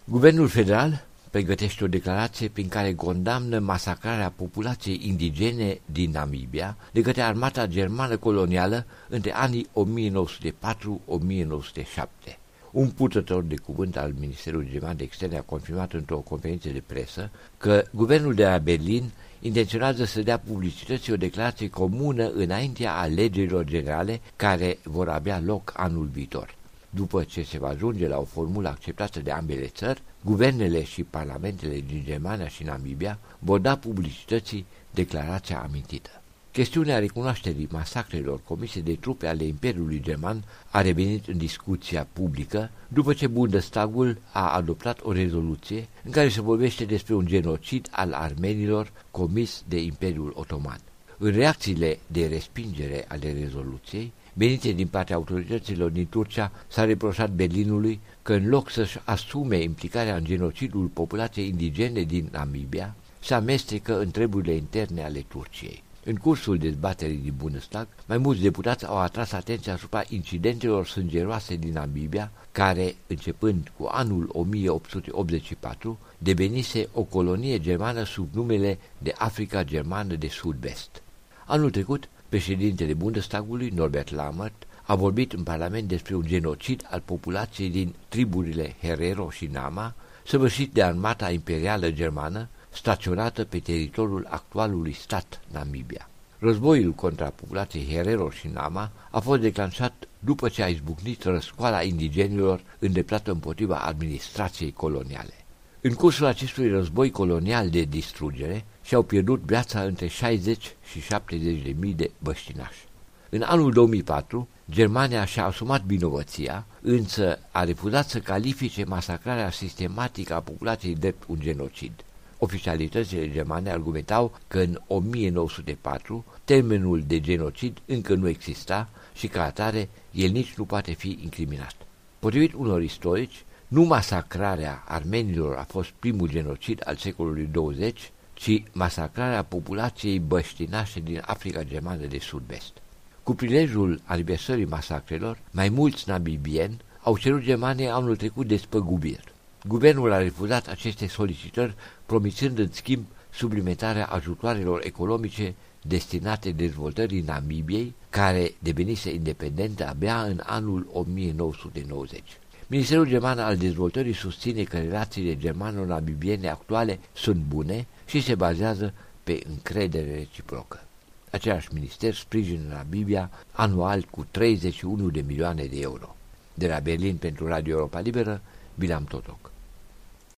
Guvernul federal pregătește o declarație prin care condamnă masacrarea populației indigene din Namibia de către armata germană colonială între anii 1904-1907. Un purtător de cuvânt al Ministerului German de Externe a confirmat într-o conferință de presă că guvernul de la Berlin intenționează să dea publicității o declarație comună înaintea alegerilor generale care vor avea loc anul viitor. După ce se va ajunge la o formulă acceptată de ambele țări, guvernele și parlamentele din Germania și Namibia vor da publicității declarația amintită. Chestiunea recunoașterii masacrelor comise de trupe ale Imperiului German a revenit în discuția publică după ce Bundestagul a adoptat o rezoluție în care se vorbește despre un genocid al armenilor comis de Imperiul Otoman. În reacțiile de respingere ale rezoluției, venite din partea autorităților din Turcia, s-a reproșat Berlinului că în loc să-și asume implicarea în genocidul populației indigene din Namibia, se amestecă în treburile interne ale Turciei. În cursul dezbaterii din Bundestag, mai mulți deputați au atras atenția asupra incidentelor sângeroase din Namibia, care, începând cu anul 1884, devenise o colonie germană sub numele de Africa Germană de Sud-Vest. Anul trecut, președintele Bundestagului, Norbert Lammert, a vorbit în Parlament despre un genocid al populației din triburile Herero și Nama, săvârșit de armata imperială germană, staționată pe teritoriul actualului stat Namibia. Războiul contra populației Herero și Nama a fost declanșat după ce a izbucnit răscoala indigenilor îndreptată împotriva administrației coloniale. În cursul acestui război colonial de distrugere și-au pierdut viața între 60 și 70.000 de băștinași. În anul 2004, Germania și-a asumat vinovăția, însă a refuzat să califice masacrarea sistematică a populației drept un genocid. Oficialitățile germane argumentau că în 1904 termenul de genocid încă nu exista și ca atare el nici nu poate fi incriminat. Potrivit unor istorici, nu masacrarea armenilor a fost primul genocid al secolului 20, ci masacrarea populației băștinașe din Africa Germană de Sud-Vest. Cu prilejul aniversării masacrelor, mai mulți namibieni au cerut Germaniei anul trecut despăgubiri. Guvernul a refuzat aceste solicitări, promițând în schimb suplimentarea ajutoarelor economice destinate dezvoltării Namibiei, care devenise independentă abia în anul 1990. Ministerul German al Dezvoltării susține că relațiile germano-namibiene actuale sunt bune și se bazează pe încredere reciprocă. Același minister sprijină Namibia anual cu 31 de milioane de euro. De la Berlin pentru Radio Europa Liberă, Bilam Totoc.